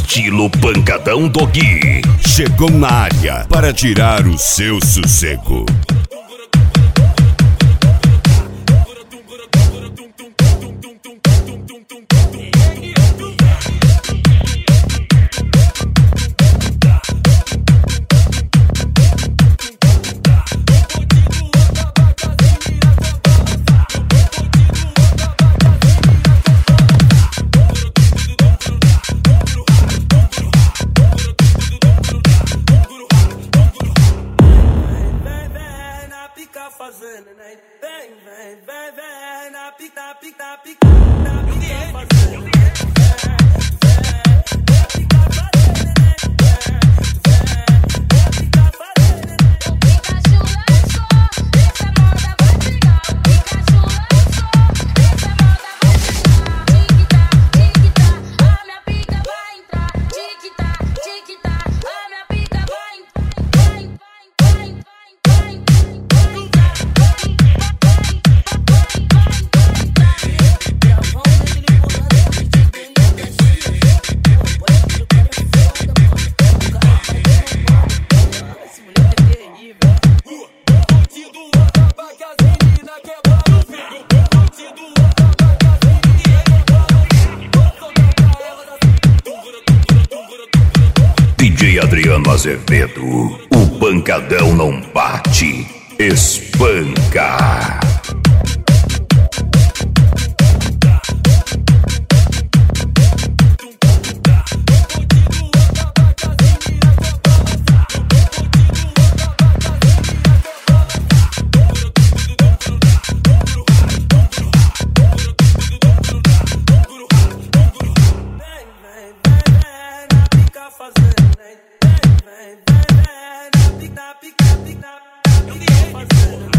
estilo pancadão do Gui. Chegou na área para tirar o seu sossego. Fazendo, né? Vem, na pica, fazendo. DJ Adriano Azevedo, o pancadão não bate, espanca. Vem, na pica, fazendo.